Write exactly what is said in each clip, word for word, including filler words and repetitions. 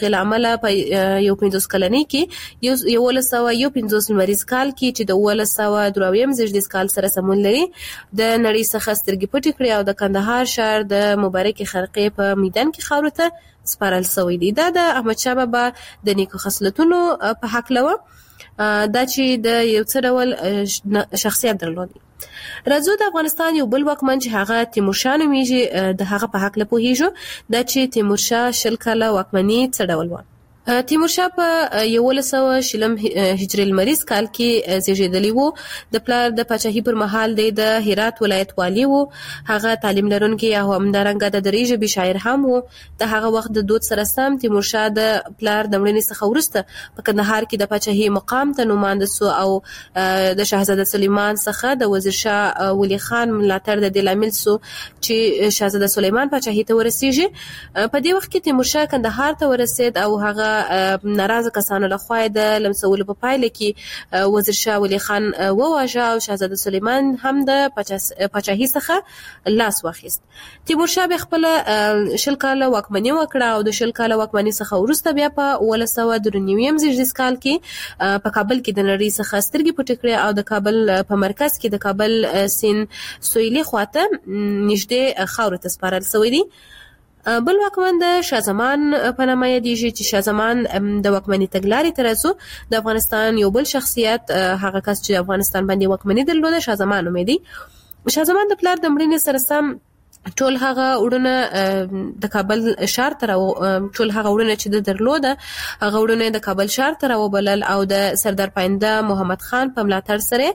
موافقې له امله په یو پنځوس کلنۍ کې یو یولس سوه یو پنځوس لمریز کال کې چې د اوولس سوه درې اویایم زېږدیز کال سره سمون لري د نړۍ څخه سترګې پټې کړې او د کندهار ښار د مبارکې خرقې په میدان کې خاورو ته سپارل شوی دی. دا د احمدشاه بابا د نیکو خصلتونو په هکله و، دا چې د یو څه ډول شخصیت درلودي. راځو د افغانستان یو بل واکمن چې هغه تیمورشاه نومیږي د هغه په هکله پوهیږو. دا چې تیمورشاه شل کاله واکمني څه ډول و. تیمورشاه په یولس سوه شلم هجري لمریز کال کې زیږیدلی وو. د پلار د پاچاهۍ پر مهال دی د هرات ولایت والی وو. هغه تعلیم لرونکی او همدارنګه د دري ژبې شاعر هم وو. د هغه وخت د دود سره سم تیمورشاه د پلار د مړینې څخه وروسته په کندهار کې د پاچاهۍ مقام ته نومانده سو او د شاهزاده سلیمان څخه د وزیر شاه ولی خان ملاتړ د دې لامل سو چې شاهزاده سلیمان پاچاهۍ ته ورسیږي. په دې وخت کې تیمورشاه کندهار ته ورسید او هغه ناراضه کسانو لخوا د لمسولو په پایله کې وزیر شاه ولی خان وواژه او شاهزاده سلیمان هم د پاچاهۍ څخه لاس واخیست. تیمورشاه به خپل شل کاله واکمني وکړه او د شل کاله واکمني څخه وروسته بیا په اوولس سوه درې نویم زېږدیز کال کې په کابل کې د نړۍ څخه سترګې پټې کړې او د کابل په مرکز کې د کابل سیند سویلي خواته نږدې خاورو ته سپارل شوی دی. بل واکمن د شاه زمان په نامه یادیږي چې شاه زمان د واکمنۍ تګلارې ته راځو. د افغانستان یو بل شخصیت هغه کس چې افغانستان باندې واکمني درلوده شاه زمان نومیدي. شاه زمان د پلار د مړینې سره سم ټول هغه وړونه د کابل ښار ته ټول هغه وړونه چې د درلوده هغه وړونه د کابل ښار ته راوبلل او د سردار پاینده محمد خان په ملاتړ سره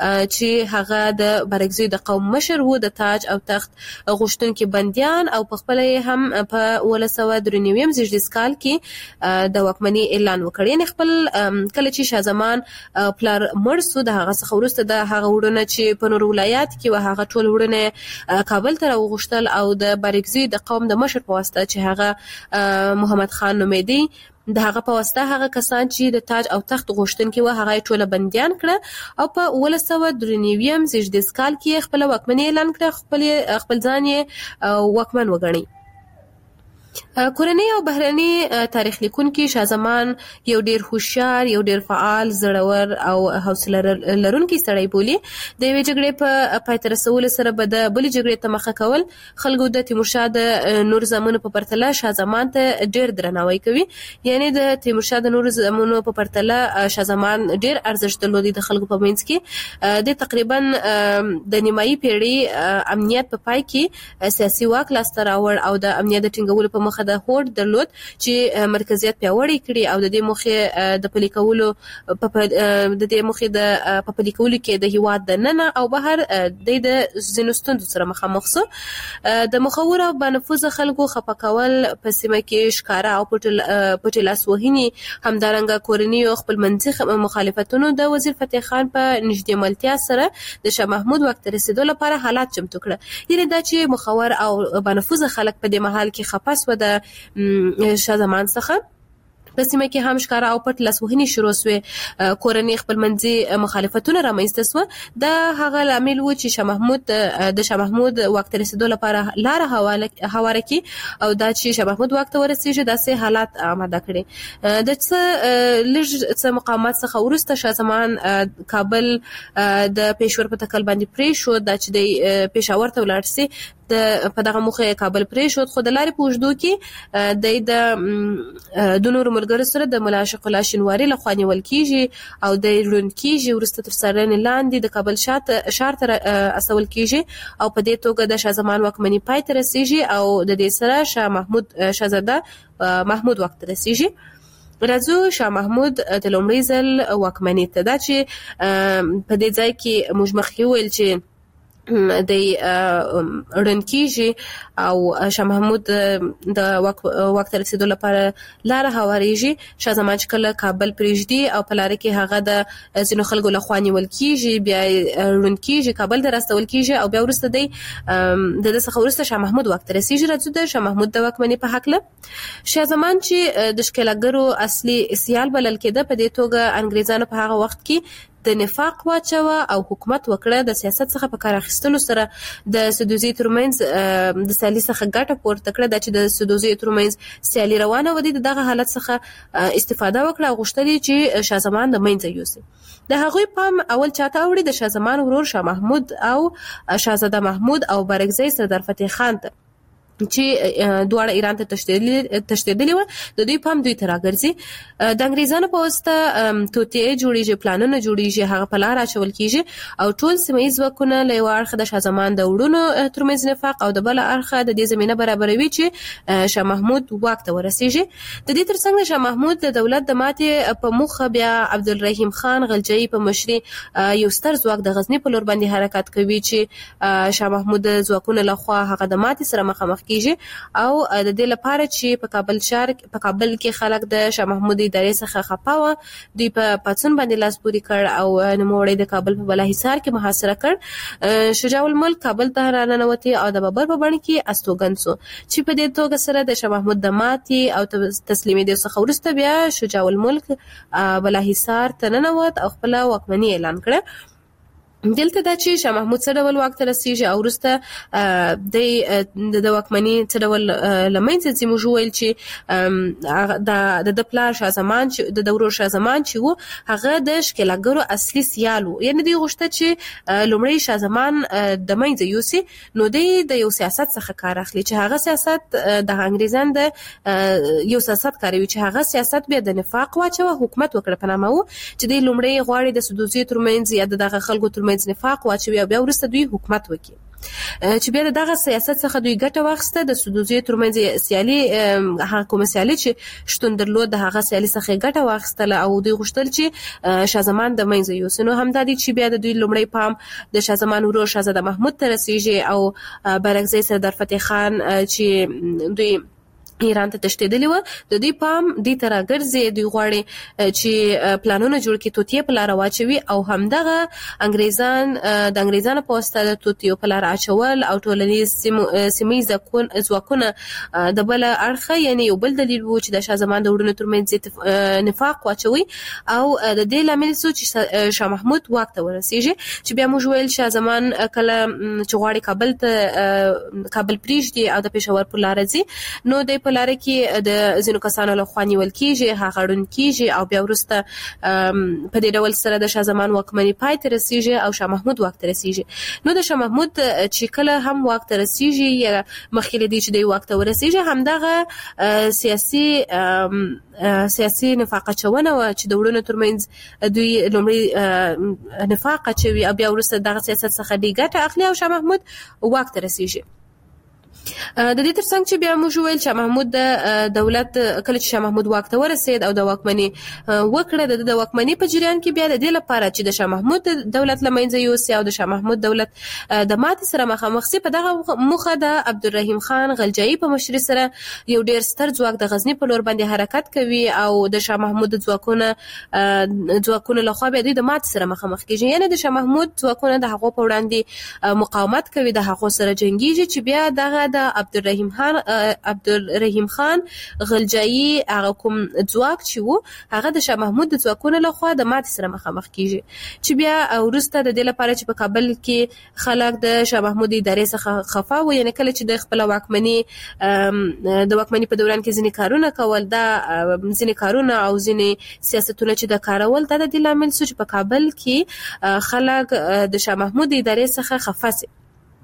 چې هغه د بارګزي د قوم مشر وو د تاج او تخت غوښتونکي بنديان او په خپل هم په اوولس سوه درې نویم زېږدیز کال کې د واکمنۍ اعلان وکړ. یعنې خپل کله چې شاه زمان پلار مړ سو د هغه څخه وروسته د هغه وړونه چې په نور ولایات کې و هغه ټول وړونه کابل ته غوښتل او د بارګزي د قوم د مشر په واسطه چې هغه محمد خان نومیدي د هغه په واسطه هغه کسان چې د تاج او تخت غوښتونکي و هغه ټول بنديان کړه او په اوولس سوه درې نویم زېږدیز کال کې خپل واکمني اعلان کړه. خپل خپل ځان یې واکمن وګڼي. کورنۍ او بهرني تاریخ لیکونکي شاه زمان یو ډیر هوښیار، یو ډیر فعال، زړور او حوصله لرونکی سړی بولي. د یوې جګړې په پای ته رسولو سره به د بلې جګړې ته مخه کول. خلکو د تیمورشاه د نور زامنو په پرتله شاه زمان ته ډیر درناوی کوي. یعنی د تیمورشاه د نور زامنو په پرتله شاه زمان ډیر ارزښت درلودي د خلکو په منځ کې. د تقریبا د نیمایي پیړۍ امنیت په پای کې سیاسي واک لاسته راوړ او د امنیت د ټینګولو په مخه د هوډ درلود چې مرکزیت پیاوړی کړي او د دې موخې د پلي کولو د دې موخې د په پلي کولو کې د هیواد د ننه او بهر د ځینو ستونزو سره مخامخ سو. د مخور او بانفوذه خلکو خفه کول په سیمه کې ښکاره او پټې لاسوهنې همدارنګه کورني او خپل منځي مخالفتونو د وزیر فتح خان په نږدې ملتیا سره د شاه محمود وخت رسیدو لپاره حالات چمتو کړه. یعنې دا چې مخور او بانفوذه خلک په دې محل کې خپاس و د شاه زمان څخه په سیمه کې هم ښکاره او پټ لاسوهنې شروع سوې. کورنۍ خپل منځي مخالفتونه رامنځته سوه. دا هغه لامل و چې شاه محمود د شاه محمود واک ته رسیدو لپاره لاره هواره کړي او دا چې شاه محمود واک ته ورسیږي داسې حالات آماده کړي. د څه لږ څه مقاومت څخه وروسته شاه زمان کابل د پېښور په تکل باندې پرېښود. دا چې د پېښور ته ولاړ سي په دغه موخه کابل پرېښود. خو د لارې په اوږدو کې د د نورو ملګرو سره د ملا عاشق الله شینواري لخوا نیول کیږي او د ړوند کیږي. وروسته تر څارنې لاندې د کابل ښار ته استول کیږي او په دې توګه د شاه زمان واکمني پای ته رسیږي او د دې سره شاه محمود شاهزاده محمود واک ته رسیږي. راځو شاه محمود د لومړي ځل واکمني ته. دا چې په دې ځای کې موږ مخکې وویل چې د ړوند کیږي او شاه محمود د واک ته رسیدو لپاره لاره هواریږي. شاه زمان چې کله کابل پرېږدي او په لاره کې هغه د ځینو خلکو لخوا نیول کیږي، بیا ړوند کیږي، کابل ته راستول کیږي او بیا وروسته دی د ده څخه وروسته شاه محمود واک ته رسیږي. راځو د شاه محمود د واکمنۍ په هکله. شاه زمان چې د ښکېلاګرو اصلي سیال بلل کېده، په دې توګه انګریزانو په هغه وخت کې د نفاق واچوه او حکومت وکړه. د سیاست څخه په کار اخیستلو سره د سدوزي ترمنځ د سیالي څخه ګټه پورته کړه، د چې د سدوزي ترمنځ سیالي روانه ودی دغه حالت څخه استفاده وکړه او غوښتل چې شاه زمان د منځه یوسي. د هغوی پام اول چاته اوړي د شاه زمان ورور شاه محمود او شاهزاده محمود او برګزی سردار فتح خان ته چې دواړه ایران ته تښتېدلي وو. د دوی پام دوی ته راګرځي. د انګریزانو په واسطه توطئې جوړیږي، پلانونه جوړیږي، هغه په لار اچول کیږي او ټول سیمه ییز ځواکونه له یو اړخه د شاه زمان د وړونو ترمنځ نفاق او د بل اړخه د دې زمینه برابروي چې شاه محمود واک ته ورسیږي. د دې ترڅنګ شاه محمود د دولت د ماتې په موخه بیا عبدالرحیم خان غلجی په مشري یو ستر ځواک د غزنی په لور باندې حرکت کوي چې شاه محمود د ځواکونو لخوا هغه د ماتې سره مخامخ کیږي او د دې لپاره چې په کابل شهر په کابل کې خلک د شاه محمود ادارې څخه خپه و، دوی په پاتون باندې لاس پوري کړ او نوموړی د کابل په بالاحصار کې محاصره کړ. شجاع الملک کابل ته راننوتی او د بابر په بڼه کې استوګن سو چې په دې توګه سره د شاه محمود د ماتې او تسلیمېدو څخه وروسته بیا شجاع الملک بالاحصار ته ننوت او خپل واکمني اعلان کړه. دلته دا چې شاه محمود څه ډول واک ته رسیږي او وروسته د د واکمني څه ډول له منځه ځي. موږ وویل چې د د پلار شاه زمان چې د ورور شاه زمان چې و هغه د ښکېلاګرو اصلي سیال و، یعنې دوی غوښته چې لومړی شاه زمان د منځه یوسي، نو دوی د یو سیاست څخه کار اخلي چې هغه سیاست د انګریزان د یو سیاست کاروي چې هغه سیاست بیا د نفاق واچوه حکومت وکړه په نامه و چې دوی لومړی غواړي د سدوزي ترمنځ یا د دغه خلکو ترمنځ نفاق واچوي او بیا وروسته دوی حکومت وکړي چې بیا دغه سیاست څخه دوی ګټه واخیسته. د سدوزي ترمنځ سیالي هغه کومه سیالي چې شتون درلود د هغه سیالي څخه ګټه واخیستله او دوی غوښتل چې شاه زمان د منځه یوسي. نو همدا دي چې بیا د دوی لومړی پام د شاه زمان ورور شاهزاده محمود ته رسیږي او برګزی سردار فتح خان چې دوی ایران ته تښتېدلي وو د دوی پام دې ته راګرځي. دوی غواړي چې پلانونه جوړ کړي، توطئې په لاره واچوي او همدغه انګریزان د انګریزانو په واسطه د توطئو په لاره اچول او ټولنیز سیمه ییز ځواکونه د بل اړخه، یعنې یو بل دلیل و چې د شاه زمان د وړونو ترمنځ نفاق واچوي او د دې لامل شو چې شاه محمود واک ته ورسیږي. چې بیا موږ ویل شاه زمان کله چې غواړي کابل ته کابل پرېږدي او د پېښور په لاره ځي، نو د لاره کې د ځینو کسانو له خوا نیول کیږي، هغه ړوند کیږي او بیا وروسته په دې ډول سره د شاه زمان واکمني پای ته رسیږي او شاه محمود واک ته رسیږي. نو د شاه محمود چې کله هم واک ته رسیږي یا مخکې له دې چې دی واک ته ورسیږي همدغه سیاسي سیاسي نفاق اچونه وه چې د وړونو ترمنځ دوی لومړی نفاق اچوي او بیا وروسته دغه سیاست څخه دوی ګټه اخلي او شاه محمود واک ته رسیږي. د دې ترڅنګ چې بیا موږ ویل شاه محمود د دولت کله چې شاه محمود واک ته ورسید او د واکمني وکړه، د واکمني په جریان کې بیا د دې لپاره چې د شاه محمود دولت له منځه یوسي او د شاه محمود دولت د ماتې سره مخامخ سي، په دغه موخه د عبدالرحیم خان غلجی په مشري سره یو ډیر ستر ځواک د غزنی په لور باندې حرکت کوي او د شاه محمود ځواکونه ځواکونه له خوا بیا دوی د ماتې سره مخامخ کیږي. یعنې د شاه محمود ځواکونه د هغو په وړاندې مقاومت کوي، د هغو سره جنګیږي چې بیا دغه د عبدالرحیم خان عبدالرحیم خان غلجی هغه کوم ځواک چې وو هغه د شاه محمود د ځواکونو لخوا د ماتې سره مخامخ کیږي. چې بیا وروسته د دې لپاره چې په کابل کې خلک د شاه محمود ادارې څخه خفه وو، یعنې کله چې د خپل واکمني د واکمني په دوران کې ځینې کارونه کول، دا ځینې کارونه او ځینې سیاستونه چې د کارول دا د دې لامل شو چې په کابل کې خلک د شاه محمود ادارې څخه خفه سي.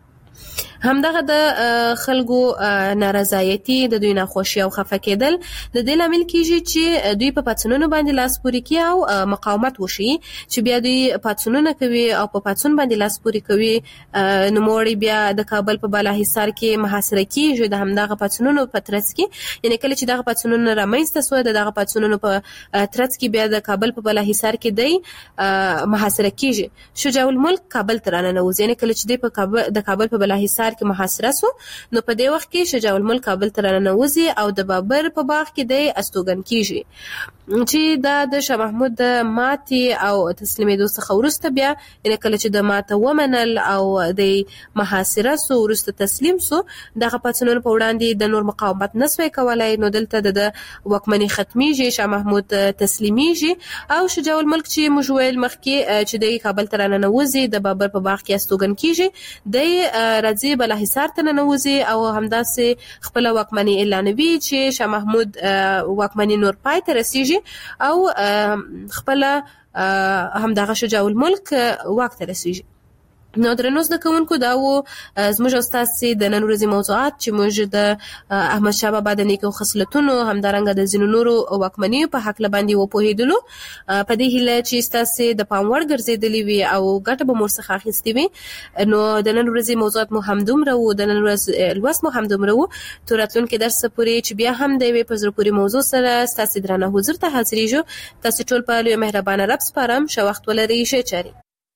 همدغه د خلکو نارضایتي، د دوی ناخوښي او خفه کېدل د دې لامل کېږي چې دوی په پاڅونونو باندې لاس پورې کوي او مقاومت وشي، چې بیا دوی پاڅونونه کوي او په پاڅون باندې لاس پورې کوي. نوموړی بیا د کابل په بالاحصار کې محاصره کېږي د همدغه پاڅونونو په ترڅ کې، یعنې کله چې دغه پاڅونونه رامنځته سوه د دغه پاڅونونو په ترڅ کې بیا د کابل په بالاحصار کې دی محاصره کېږي. شجاع الملک کابل ته راننوځي، یعنې کله چې دی په د کابل په بالاحصار ښار کې محاصره سو. نو په دې وخت کې شجاع الملک کابل ته راننوځي او د بابر په باغ کې د استوګن کیږي چې دا د شاه محمود د ماتې او تسلیمېدو څخه وروسته بیا یعنې کله چې د ماته ومنل او د محاصره سو وروسته تسلیم سو دغه پاڅونونو په وړاندې د نور مقاومت نسوی کولای. نو دلته د واکمنۍ ختمیږي، شاه محمود تسلیمیږي او شجاع الملک چې موږ ویل مخکې چې د کابل ته راننوځي د بابر په باغ کې استوګن کیږي د راځي بالاحصار ته ننوځي او همداسې خپل واکمنۍ اعلانوي چې شاه محمود واکمنۍ نور پای ته رسیږي او خپل همدغه شجاع الملک واک ته رسیږي. نو درنو زده کوونکو دا و زموږ او ستاسې د نن ورځې موضوعات چې موږ د احمدشاه بابا د نیکو خصلتونو همدارنګه د ځینو نورو واکمنیو په هکله باندې وپوهېدلو. په دې هیله چې ستاسې د پام وړ ګرځېدلې وي او ګټه به مو ورڅخه اخیستې وي. نو د نن ورځې موضوعات مو همدومره و، د نن ورځ لوست مو همدومره و. تر راتلونکي درس پورې چې بیا هم د یوې په زړه پورې موضوع سره ستاسې درانه حضور ته حاضرېږو. تاسې ټول په لوی مهربانه رب سپارم. ښه وخت ولرئ، ښې چارې.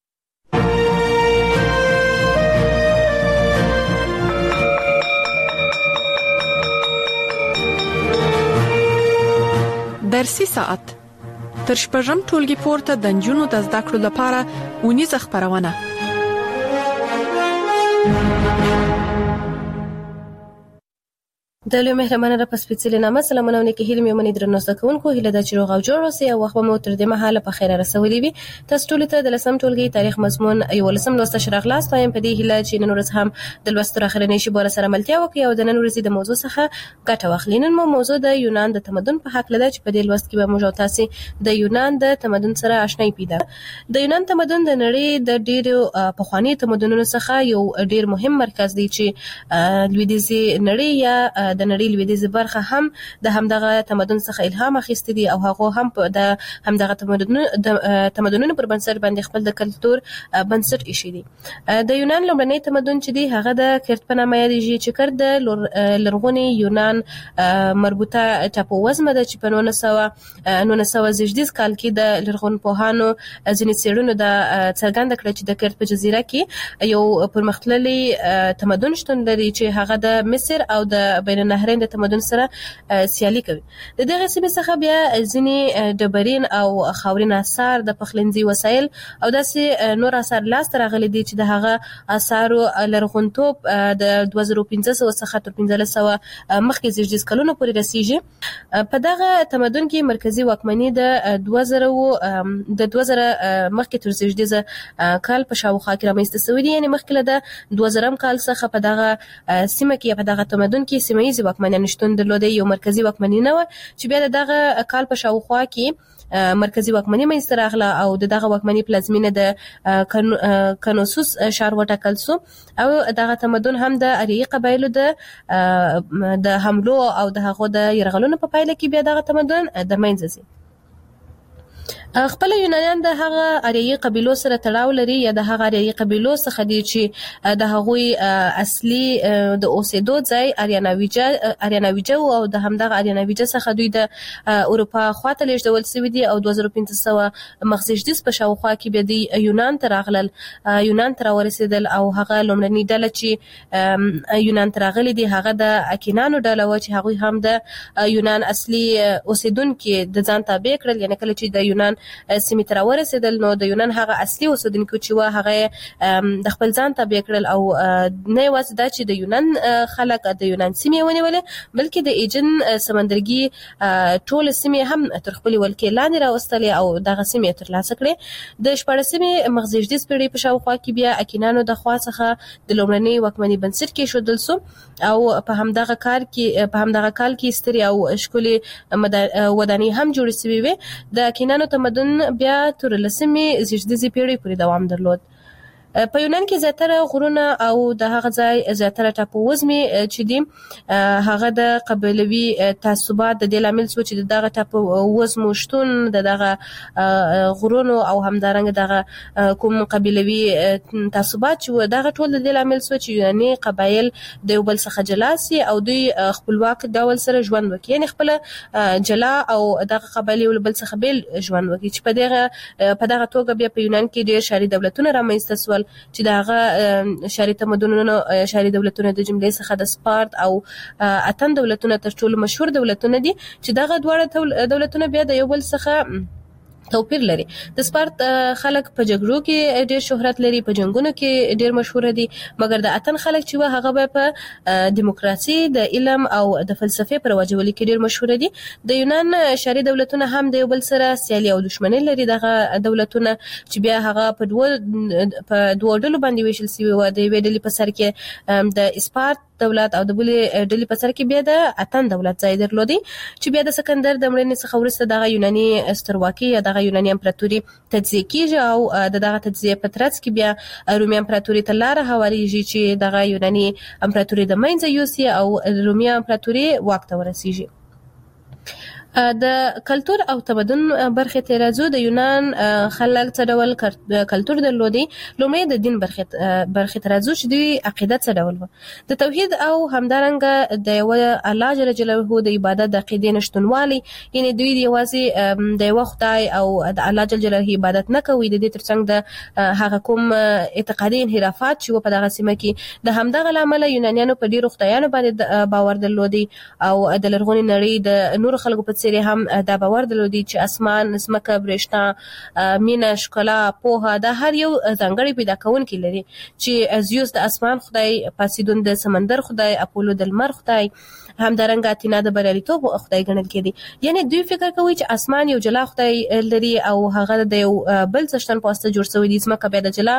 درسي ساعت تر شپږم ټولګي پورته د نجونو د زده کړو لپاره اونیزه خپرونه. د لوی مهربانه رب سپېڅلې نامه سلامونه او نیکې هیلې مې ومنئ درنو زده کوونکو. هیله ده چې روغ او جوړ اوسئ او وخت به مو تر دې مهاله په خیره رسولی وي. تاسو ټولو ته د لسم ټولګي تاریخ مضمون یولسم لوست ته ښه راغلاست. وایم په دې هیله چې نن ورځ هم د لوست تر اخرنۍ شېبو سره ملتیا وکړئ او د نن ورځې د موضوع څخه ګټه واخلئ. نن مو موضوع د یونان د تمدن په هکله ده چې په دې لوست کې به موږ او تاسې د یونان د تمدن سره آشنایي پیدا. د یونان تمدن د نړۍ د ډېرو پخواني تمدنونو څخه یو ډېر مهم مرکز دی چې لویدیځي نړۍ یا د نړۍ لویدیځي برخه هم د همدغه تمدن څخه الهام اخیستی دي او هغه هم د همدغه تمدنونو د تمدنونو پر بنسټ باندې خپل د کلتور بنسټ ایښی دي. د یونان لومړنی تمدن چې دی هغه د کرت په نامه یادیږي چې کرت د لرغوني یونان مربوطه ټاپووزمه ده چې په نولس سوه نولس سوه زیږدیز کال کې د لرغونپوهانو ځینې څېړنو دا څرګنده کړه چې د کرت په جزیره کې یو پرمختللی تمدن شتون لري چې هغه د مصر او د بین النهرین د تمدن سره سیالي کوي. د دغه سیمې څخه بیا ځینې ډبرین او خاورین آثار د پخلنځي وسایل او داسې نور آثار لاسته راغلي دي چې د هغه آثارو لرغونتوب د دوه زره پنځه سوه څخه تر پنځلس سوه مخکې زیږدیز کلونو پورې رسیږي. په دغه تمدن کې مرکزي واکمني د دوه زره د دوه زره مخکې تر زیږدیز کال په شاوخوا کې رامنځته شوي دي. یعنې مخکې له د دوه زرم کال څخه په دغه سیمه کې په دغه تمدن کې سیمه ییزې واکمنیانو شتون درلوده. یو مرکزي واکمني نه وه چې بیا د دغه کال په شاوخوا کې مرکزي واکمني منځته راغله او د دغه واکمني پلازمینه د کنوسوس ښار وټاکل سو او دغه تمدن هم د اریایي قبایلو د د حملو او د هغو د یرغلونو په پایله کې بیا دغه تمدن د منځه ځي. خپل یونانیان د هغه اریایي قبیلو سره تړاو لري یا د هغه اریایي قبیلو څخه دي چې د هغوی اصلي د اوسېدو ځای اریاناویجه اریاناویجه او د همدغه اریاناویجه څخه دوی د اروپا خواته لیږدول شوي دي او دوه زره پنځه سوه مخزېږدیز په شاوخوا کې بیا دوی یونان ته راغلل یونان ته راورسېدل او هغه لومړنۍ ډله چې یونان ته راغلي دي هغه د اکینانو ډله وه چې هغوی هم د یونان اصلي اوسېدونکي د ځان تابع کړل. یعنې کله چې د یونان سیمې ته راورسېدل نو د یونان هغه اصلي اوسېدونکي چې وه هغه د خپل ځان تابع کړل او نه یوازې دا چې د یونان خلک د یونان سیمې ونیولې بلکې د ایجن سمندرګي ټولې سیمې هم تر خپلې ولکې لاندې راوستلې او دغه سیمې ترلاسه کړې. د شپاړسمې مخزېږدیز پېړۍ په شاوخوا کې بیا اکینانو د خوا څخه د لومړنۍ واکمني بنسټ کېښودل سو او په همدغه کار کې په همدغه کال کې سترې او ښکلې ودانۍ هم جوړې شوې وې. د اکینانو تمدن بیا تر لسمې زیږدیزې پیړۍ پورې دوام درلود. په یونان کې زیاتره غرونه او د هغه ځای زیاتره ټاپووزمې چې دي هغه د قبیلوي تعصبات د دې لامل شو چې دغه ټاپووزمو شتون د دغه غرونو او همدارنګه دغه کوم قبیلوي تعصبات چې دغه ټول د دې لامل شو چې یوناني قبایل د یو بل څخه جلا سي او دوی خپلواک ډول سره ژوند وکړي. یعنې خپله جلا او دغه قبایل یو بل څخه بیل ژوند وکړي چې په دغه په دغه توګه بیا په یونان کې ډېر ښاري دولتونه رامنځته شول ول چې دغه شاري تمدنونو شاري دولتونو د جملې څخه د سپارت او اتن دولتونه تر ټولو مشهور دولتونه دي چې دغه دواړه دولتونه بیا د یو بل څخه توپیر لري. د سپارت خلک په جګړو کې ډېر شهرت لري، په جنگونو کې ډېر مشهور دي، مګر د اتن خلک چې و هغه په دیموکراسي، د علم او د فلسفې پر واجبولي کې ډېر مشهور دي. د یونان شاري دولتونه هم د یو بل سره سیالي او دښمني لري. دغه دولتونه چې بیا هغه په دوه په دوه ډلو باندې ویشل شوي و. د یوې ډلې په سر کې د سپارت دولت او د بلې ډلې په سر کې بیا د اتن دولت ځای درلودي چې بیا د سکندر د مړینې څخه وروسته دغه یوناني سترواکي یا دغه یوناني امپراتوري تجزیه کیږي او د دغه تجزیه په ترڅ کې بیا رومي امپراتوري ته لاره هواریږي چې دغه یوناني امپراتوري د منځه یوسي او رومي امپراتوري واک ته ورسیږي. د کلتور او تمدن برخه ته راځو. د یونان خلک څه ډول کلتور درلودي؟ لومړی د دین برخه برخه ته راځو چې دوی عقیده څه ډول و. د توحید او همدارنګه د یو الله جل جلاله د عبادت د عقیدې نشټونوالي، یعنی دوی یوازې د یو خدای او د الله جل جلاله عبادت نه کوي، د دې ترڅنګ د هغه کوم اعتقادي انحرافات چې په دغه سیمه کې د همدغه لامل یونانیانو په ډیرو خدایانو باندې باور درلودي او د لرغونی نړۍ د نور خلکو په سری هم دا باور درلودي چې اسمان، ځمکه، برېښنا، مینه، ښکلا، پوهه دا هر یو ځانګړی پیدا کوونکی لري، چې زیوس د اسمان خدای، پاسیدون د سمندر خدای، اپولو د لمر خدای، همدارنګه اتینا د بریالیتوب خدای ګڼل کېدی. یعنی دوی فکر کوي چې اسمان یو جلا خدای لري او هغه د یو بل څښتن په واسطه جوړ شوی دی، ځمکه بیا د جلا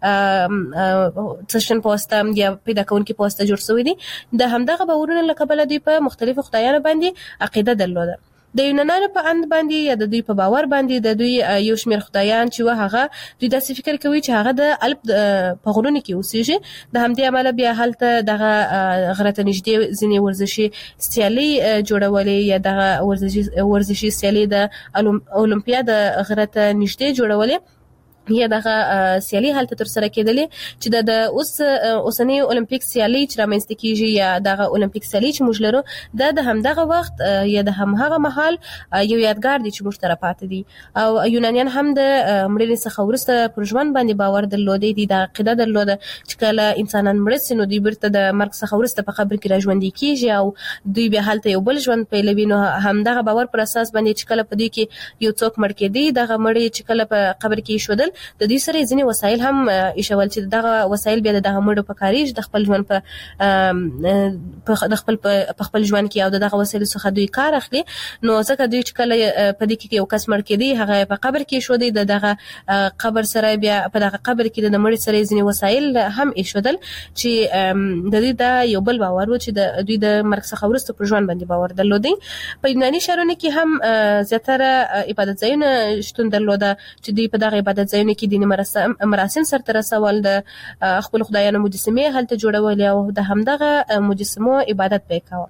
څښتن په واسطه یا پیدا کوونکی په واسطه جوړ شوی دی. د همدغه باورونو له کبله دوی په مختلفو خدایانو باندې عقیده درلوده. د یونانانو په اند باندې یا د دوی په باور باندې د دوی یو شمېر خدایان چې و هغه دوی داسې فکر کوي چې هغه د الپ په غرونو کې اوسېږي. د همدې امله بیا هلته دغه غره ته نږدې ځینې ورزشي سیالۍ جوړولې یا دغه ورزشي ورزشي سیالۍ د اولمپیا د غره ته نږدې جوړولې یا دغه سیالي هلته تر سره کېدلې چې د اوس اوسنۍ اولمپیک سیالي چې رامنځته کیږي یا دغه اولمپیک سیالي چې موږ لرو دا د همدغه وخت یا د همهغه مهال یو یادګار دی چې موږ ته راپاتې دي. او یونانیان هم د مړینې څخه وروسته پر ژوند باندې باور درلودی دي، د عقیده درلوده چې کله انسانان مړه سي نو دوی بیرته د مرګ څخه وروسته په قبر کې راژوندي کیږي او دوی بیا هلته یو بل ژوند پیلوي. نو همدغه باور پر اساس باندې چې کله په دې کې یو څوک مړ کېدی، دغه مړی چې کله په قبر کې ایښودل د دې سره ځینې وسایل هم ایښول چې دغه وسایل بیا د دغه مړو په کاریږي د خپل ژوند په د خپل په خپل ژوند کې او دغه وسایل څخه دوی کار اخلي. نو ځکه دوی چې کله په دې کې یو کس مړ کېدی هغه په قبر کې ایښودی، د دغه قبر سره بیا په دغه قبر کې د مړي سره ځینې وسایل هم ایښودل چې د دوی دا یو بل باور و چې د دوی د مرګ څخه وروسته پر ژوند باندې باور درلودی. په یوناني ښارونو کې هم زیاتره عبادت ځایونه شتون درلوده چې دوی په دغه عبادت ځایونو کې دیني مراسم مراسم سرته رسول، د خپل خدایانو مجسمې هلته جوړولې او د همدغه مجسمو عبادت به کاوه.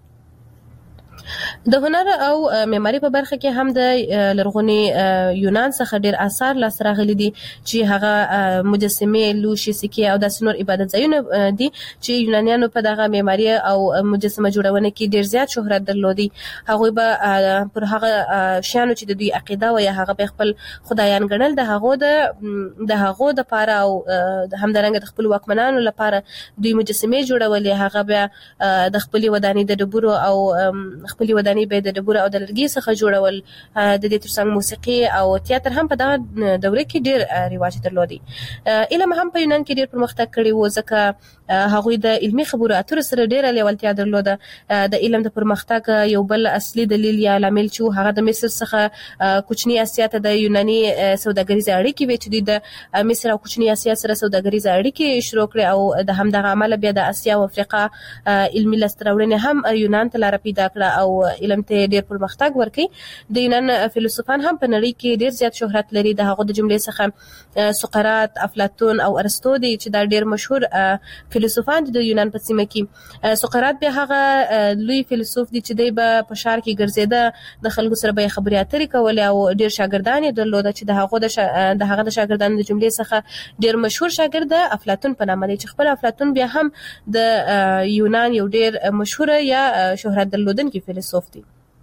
د هنر او معماري په برخه کې هم د لرغوني یونان څخه ډېر آثار لاسته راغلي دي چې هغه مجسمې، لوښي، سکې او داسې نور عبادت ځایونه دي چې یونانیانو په دغه معماري او مجسمه جوړونه کې ډېر زیات شهرت درلودي. هغوی به پر هغه شیانو چې د دوی عقیده و یا هغه به خپل خدایان ګڼل د هغو د د هغو دپاره او همدارنګه د خپلو واکمنانو لپاره دوی مجسمې جوړولې. هغه بیا د خپلې ودانۍ د ډبرو او خپلې ودانۍ به د ډبرو او د لرګي څخه جوړول. د دې ترڅنګ موسیقي او تیاتر هم په دغه دوره کې ډېر رواج درلودي. علم هم په یونان کې ډېر پرمختګ کړی و ځکه هغوی د علمي خبرو اترو سره ډېره لیوالتیا درلوده. د علم د پرمختګ یو بل اصلي دلیل یا لامل چې هغه د مصر څخه کوچني اسیا ته د یوناني سوداګریزې اړیکې وې چې دوی د مصر او کوچني اسیا سره سوداګریزې اړیکې شروع کړې او د همدغه عمله بیا د اسیا او افریقا علمي لاسته راوړنې هم یونان ته لاره پیدا کړه او علم ته ډېر پرمختګ ورکړي. د یونان فیلسوفان هم په نړۍ کې ډېر زیات شهرت لري. د هغو د جملې څخه سقراط، افلاطون او ارسطو دي چې دا ډېر مشهور فیلسوفان دي د یونان په سیمه کې. سقراط بیا هغه لوی فیلسوف دی چې دی به په ښار کې ګرځېده، د خلکو سره به یې خبرې اترې کولې او ډېر شاګردان یې درلوده چې د هغو د شا... د هغه د شاګردانو د جملې څخه ډېر مشهور شاګرد د افلاطون په نامه دی چې خپل افلاطون بیا هم د یونان یو ډېر مشهور یا شهرت درلودونکی فیلسوف دی.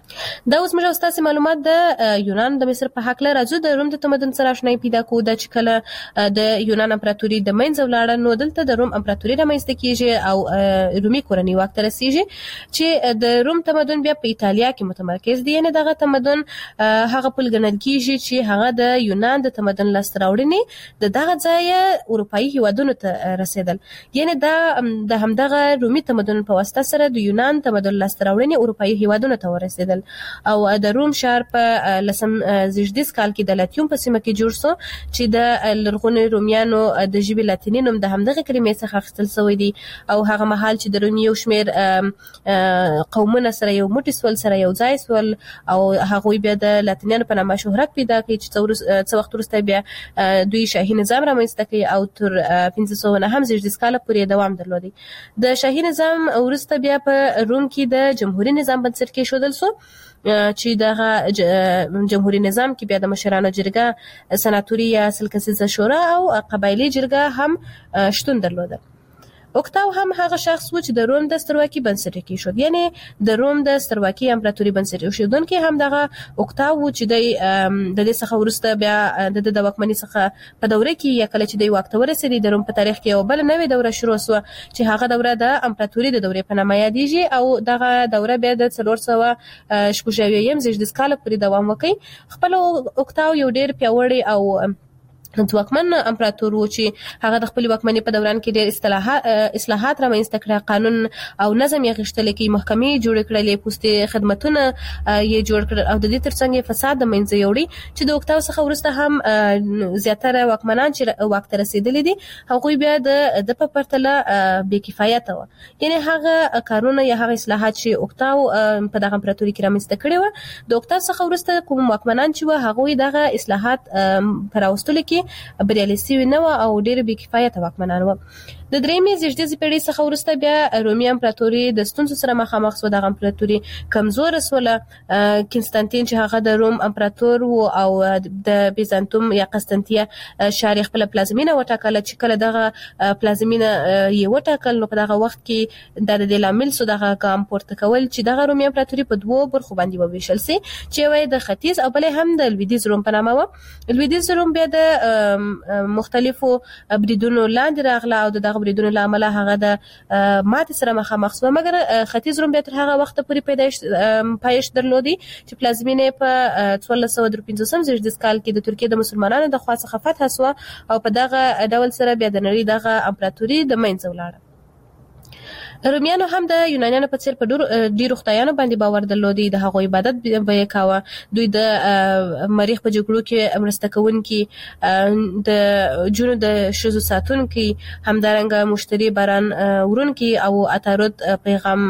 دا اوس موږ تاسو معلومات د یونان د مصر په حق لري راځو د روم د تمدن سره آشنای پیدا کوو د چکله د یونان امپراتوري د منځ ولاړه نو دلته د روم امپراتوري د منځ کېږي او رومي کورنۍ واک ته رسیږي چې د روم تمدن بیا په ایتالیا کې متمرکز دی یعنی دغه تمدن هغه پل ګڼل کېږي چې هغه د یونان د تمدن لاسته راوړنې د دغه ځای اروپאי هیوادونو ته رسیدل یعنی دا د همدغه رومي تمدن په واسطه سره د یونان تمدن لاسته راوړنې اروپאי هیوادونو ته ورسیدل او د روم ښار په لسم زیږدیز کال کې د لاتیوم په سیمه کې جوړ شو چې د لرغونو رومیانو د ژبې لاتینی نوم د همدغه کلمې څخه اخیستل شوی دی او هغه مهال چې د روم یو شمېر قومونه سره یو موټی سول سره یو ځای سول او هغوی بیا د لاتینیانو په نامه شهرت پیدا کړي چې څو وخت وروسته بیا دوی شاهي نظام رامنځته کړي او تر پنځه سوه نهم زیږدیز کال پورې دوام درلودي د شاهي نظام وروسته بیا په روم کې د جمهوریت نظام بنسټ کېښودل شو چې دغه جمهوریت نظام کې بیا د مشرانو جرګه سناتوري یا سلکسیزه شورا او قبایلی جرګه هم شتون درلوده اوکتاو هم هغه شخص و چې د روم د سترواکي بنسټ کېښود یعنی د روم د سترواکي امپراتوري بنسټ ایښودونکي هم دغه اوکتاو و چې د د دې څخه وروسته بیا د د واکمنۍ څخه په دوره کې یا کله چې د واک ته ورسېدي د روم په تاریخ کې یو بل نوې دوره شروع شوه چې هغه دوره د امپراتوري د دورې په نامه یادېږي او دغه دوره بیا د څلور سوه شپږ اویایم زیږدیز کال پورې دوام وکړي خپل اوکتاو یو ډېر پیاوړی او ځواکمن امپراتور و چې هغه د خپل واکمنۍ په دوران کې ډېر اصلاحات اصلاحات رامنځته کړل قانون او نظم یې غښتلی کې محکمې جوړ کړلې پوستې خدمتونه یې جوړ کړل او د دې ترڅنګ فساد د منځه یوړي چې د اوکتاو څخه وروسته هم زیاتره واکمنان چې واک ته رسېدلي دي هغوی بیا د د په پرتله بې کفایته وه یعنی هغه کارونه یا هغه اصلاحات چې اوکتاو په دغه امپراتوري کې رامنځته کړي وه د اوکتاو څخه وروسته کوم واکمنان چې وه هغوی دغه اصلاحات په راوستلو کې بریالي شوي نه وه او ډېر بې کفایته واکمنان وه د درېیمې زیږدیزې پیړۍ څخه وروسته بیا رومي امپراتوري د ستونزو سره مخامخ شوه دغه امپراتوري کمزوره شوله کنستانتین چې هغه د روم امپراتور و او د بیزانتوم یا قسطنطیه ښار یې خپله پلازمینه وټاکله چې کله دغه پلازمینه یې وټاکل نو په دغه وخت کې دا د دې لامل شو دغه ګام پورته کول چې دغه رومي امپراتوري په دوو برخو باندې وویشل سي چې یوه یې د ختیځ او بله هم د لویدیځ روم په نامه وه لویدیځ روم بیا د مختلفو بریدونو لاندې راغله او د بریدونو له امله هغه د ماتې سره مخامخ شوه مګر ختیځ روم بیا تر هغه وخته پورې پیدایښت پایښت درلودي چې پلازمینه یې په څوارلس سوه درې پنځوسم زیږدیز کال کې د ترکیې د مسلمانانو د خوا څخه فتح شوه او په دغه ډول سره بیا د نړۍ دغه امپراتوري د منځه ولاړه رومیانو هم د یونانیانو په څیر په ډیرو خدایانو باندې باور درلودي د هغو عبادت به یې کاوه دوی د مریخ په جګړو کې مرسته کوونکي د جونو د ښځو ساتونکي همدارنګه مشتري باران وړونکي او عطارد پیغام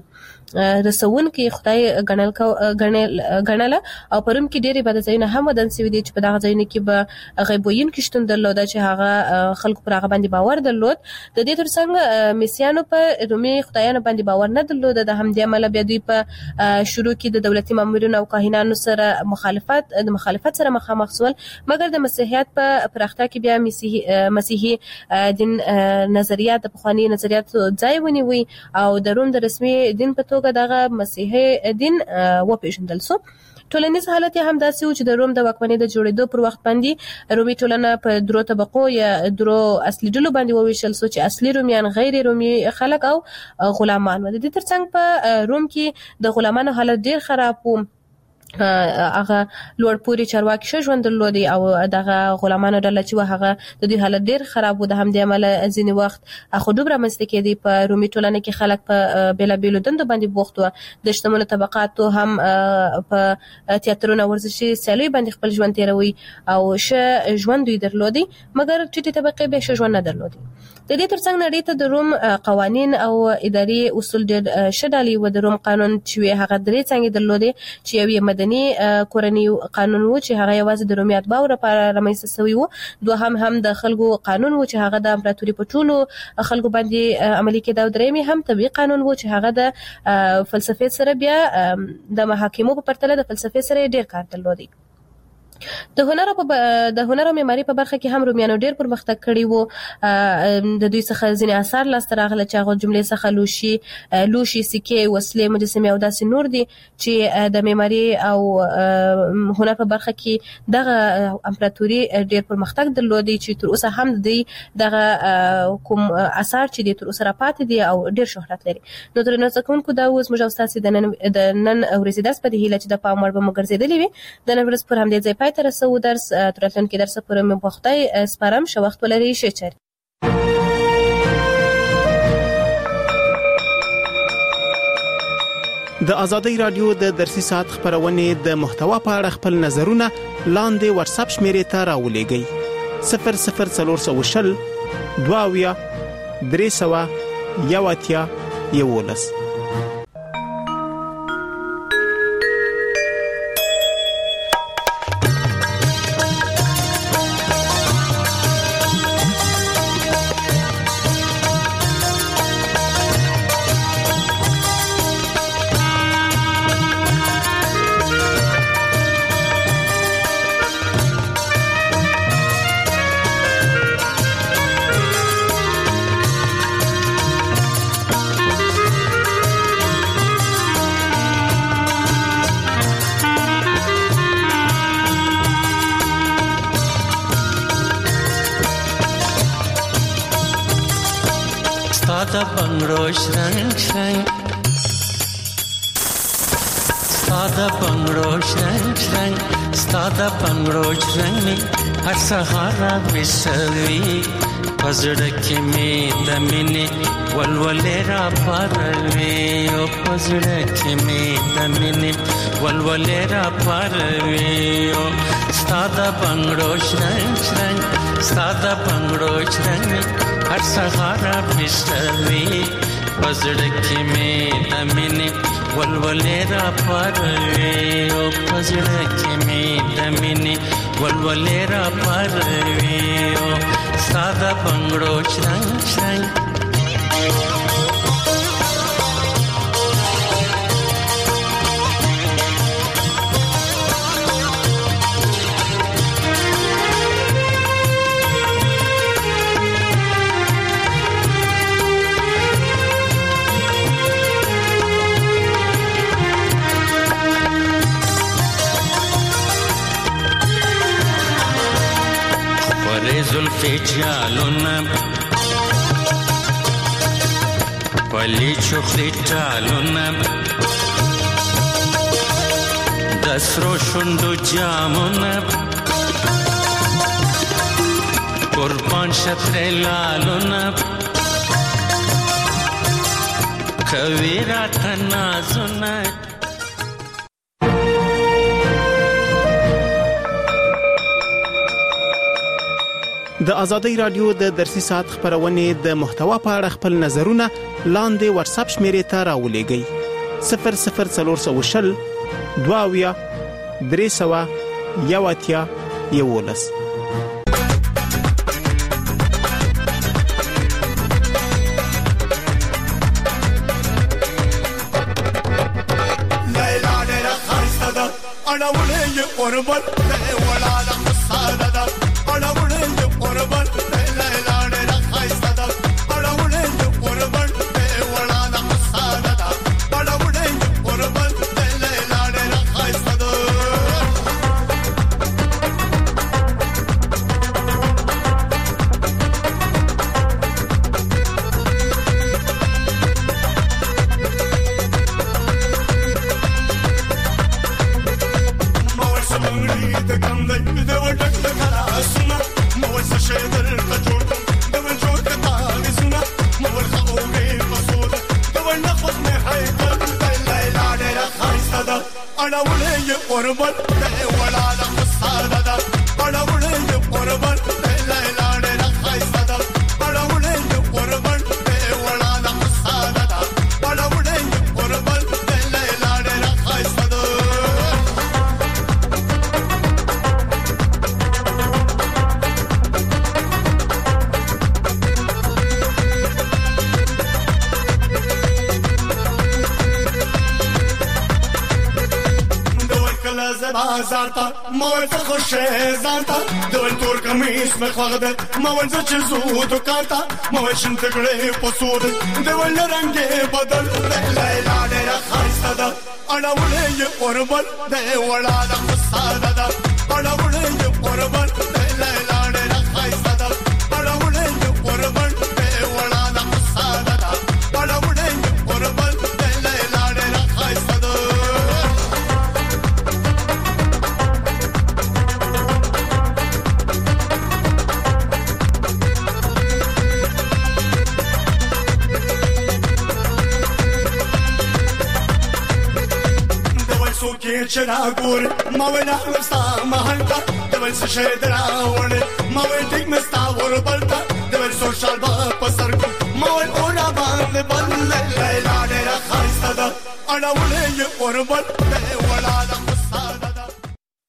رسونکي خدای ګڼل ګڼله او په روم کې ډېر عبادت ځایونه هم ودان شوي دي چې په دغه ځایونو کې به غیب ویونکي شتون درلوده چې هغه خلکو پر هغه باندې باور درلود د دې ترڅنګ میسیانو په رومي خدایانو باندې باور نه درلوده د همدې امله بیا دوی په شروع کې د دولتي مامورینو او کاهنانو سره مخالفت د مخالفت سره مخامخ شول مګر د مسیحیت په پراختیا کې بیا مسیحي مسیحي دین نظریات د پخواني نظریاتو ځای ونیوي او د روم د رسمي دین په توګه دغه مسیحي دین وپېژندل شو ټولنیز حالت هم داسې و چې د روم د واکمنۍ د جوړېدو پر وخت باندې رومي ټولنه په درو طبقو یا درو اصلي ډلو باندې وویشل شو چې اصلي رومیان غیر رومي خلک او غلامان و د دې ترڅنګ په روم کې د غلامانو حالت ډېر خراب و هغه لوړ پوري چارواکي ښه ژوند درلودي او دغه غلامانو ډله چې وه هغه د دوی حالت ډېر خراب و د همدې امله ځینې وخت خودوب رامنځته کېدی په رومي ټولنه کې خلک په بېلابېلو دندو باندې بوخت وه د شتمنو طبقاتو هم په تیاترونو ورزشي سیالیو باندې خپل ژوند تېروي او ښه ژوند دوی درلودي مګر ټیټې طبقې بیا ښه ژوند نه درلودي د دې ترڅنګ نړۍ ته د روم قوانین او اداري اصول ډېر ښه ډالۍ و د روم قانون چې هغه درې څانګې درلودې چې یو یې مدني کورنی قانون و چې هغه یوازې د رومي اتباعو لپاره رامنځته شوی و دوهم هم د خلکو قانون و چې هغه د امپراتوري په ټولو خلکو باندې عملي کېده او درېیم هم طبیعي قانون و چې هغه د فلسفې سره بیا د محاکمو په پرتله د فلسفې سره ډېر کار درلودي د هنر په د هنر او معماري په برخه کې هم رومیانو ډیر پرمختګ کړی وو. د دوی څخه ځینې آثار لاسته راغله چې هغه جملې څخه لوشي لوشي سکې وسلې مجسمې او داسې نور دي چې د معماري او هنر په برخه کې دغه امپراتوري ډیر پرمختګ درلودي چې تر اوسه هم د دغه کوم آثار چې د تر اوسه راپاتې دي او ډیر شهرت لري. نو تر نو څکونکو دا اوس موږ تاسو د نن د نن ورځې درس په دې هیله چې د پام وړ به موږ ګرځېدلې وي. د نن ورځ پر همدې ځای پای ته رسو. درس تراتلونکي درس پر مې په خدای سپارم. شو وخت ولري شي چر د ازادۍ رادیو د درسي ساعت خبرونه د محتوا په اړه خپل نظرونه لاندې واتس اپ شمیرې ته راولېږئ. صفر صفر څلور شل دواویا درې سوه یو اتیا یولس. Stada bangro shrang shrang Stada bangro shrang shrang Stada bangro shrang me har sahara visavi Pazudaki me damine walwalera parve O pazudaki me damine walwalera parve O Stada bangro shrang shrang Stada bangro shrang me har sahara visavi Pazudaki me damine walwalera parve O pazudaki me damine walwalera parve O Sada bangro shrang shrang Zulfi jaluna Pali chukhli jaluna Dasro shundu jamuna Qurban shatre laluna Kavira tanazuna د ازادۍ رادیو د درسي ساعت خبرونه د محتوا په اړه خپل نظرونه لاندې واتس اپ شمیرې ته راولېږئ. صفر صفر څلور شل دواویا درې سوه یو اتیا یولس. لیلا ډېره ښایسته ده اړولې یې قربان دی ولاړه مساله ده اړولې یې قربان دی لیلا ډېره ښایسته ده اړولې یې قربان دی ولاړه مساله ده اړولې یې قربان دی لیلا ډېره ښایسته ده قربان دی ولاړه مساله ده اړولې یې قربان دی لیلا ډېره ښایسته ده اړولې یې قربان دی ولاړه مساله ده اړولې یې قربان دی لیلا ډېره ښایسته ده زما بازارتا موت خوشه زانتا دول تور کمیس مخوغده موت چزو دکانتا موت شنتگره پسود دول رنگه بدل لیلا دیره خایستا دا اڑاوڑے یہ قربان دے وڑا دا خسادہ دا اڑاوڑے یہ قربان دے لیلا دیره خایستا دا اڑاوڑے یہ قربان دے وڑا دا خسادہ دا اڑاوڑے یہ قربان دے لیلا دیره خایستا دا که چرا گور مولا مستا محلتا دبل سشه دراوړ مولا ټیک مستا ور بلتا دبل سوشال با پسر کو مولا اورا باندې بل لیلا ډېر خاصه ده اړولې اور بل ولا